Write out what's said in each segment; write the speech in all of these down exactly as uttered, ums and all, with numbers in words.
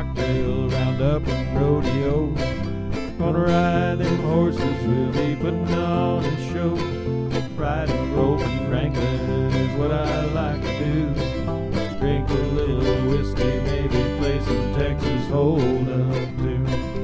Rockville Roundup and Rodeo. Gonna ride them horses, we'll be putting on a show. Riding, roping, wrangling is what I like to do. Drink a little whiskey, maybe play some Texas Hold'em too.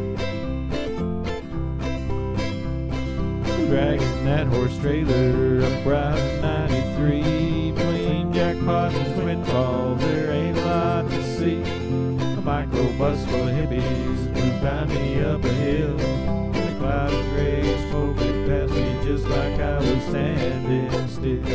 Dragging that horse trailer up Route ninety-three. Between Jackpot and Twin Falls, there ain't a lot to see. A microbus full of hippies blew by me up a hill. The cloud of gray smoke it passed me just like I was standing still.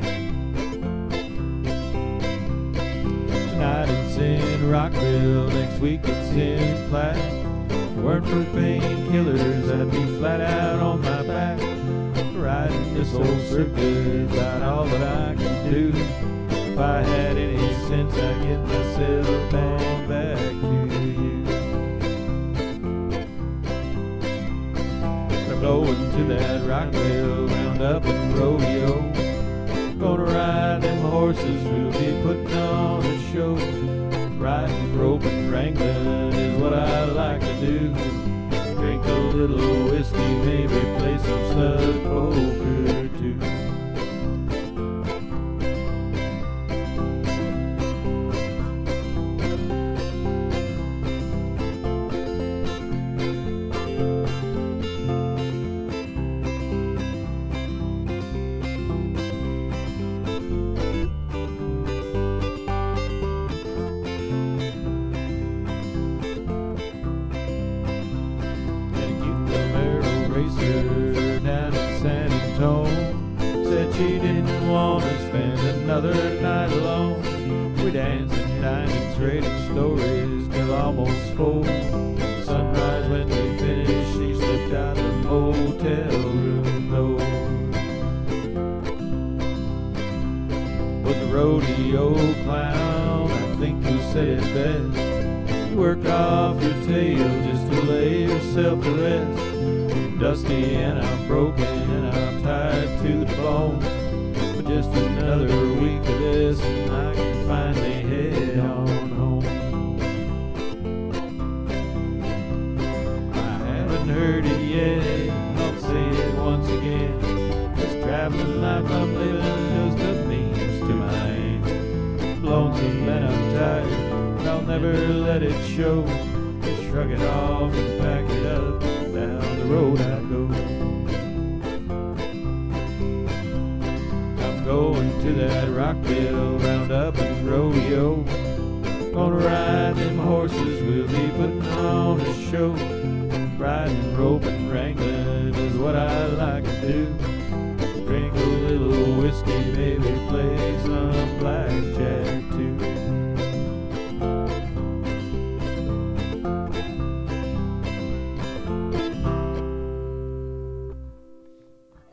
Tonight it's in Rockville, next week it's in Platte. If it weren't for painkillers, I'd be flat out on my back. Riding this old circuit, about all that I can do. If I had any sense, I'd get myself on back to you. I'm going to that Rockville Roundup and Rodeo. Gonna ride them horses, we'll be putting on a show. Riding, roping, wrangling is what I like to do. Drink a little whiskey, maybe play some stud poker too. Racer down in San Antonio said she didn't want to spend another night alone. We danced and dined and traded stories till almost four. Sunrise when we finished, she slipped out the motel room door. Was a rodeo clown, I think who said it best. You work off your tail just to lay yourself to rest. Dusty and I'm broken and I'm tired to the bone. But just another week of this and I can finally head on home. I haven't heard it yet, I'll say it once again. This traveling life I'm living is just a means to my end. Lonesome and I'm tired, but I'll never let it show. Just shrug it off and pack it up. Down the road I go. I'm going to that Rockville Roundup and Rodeo. Gonna ride them horses, we'll be putting on a show. Riding, roping, wrangling is what I like to do. Drink a little whiskey, maybe play some blackjack.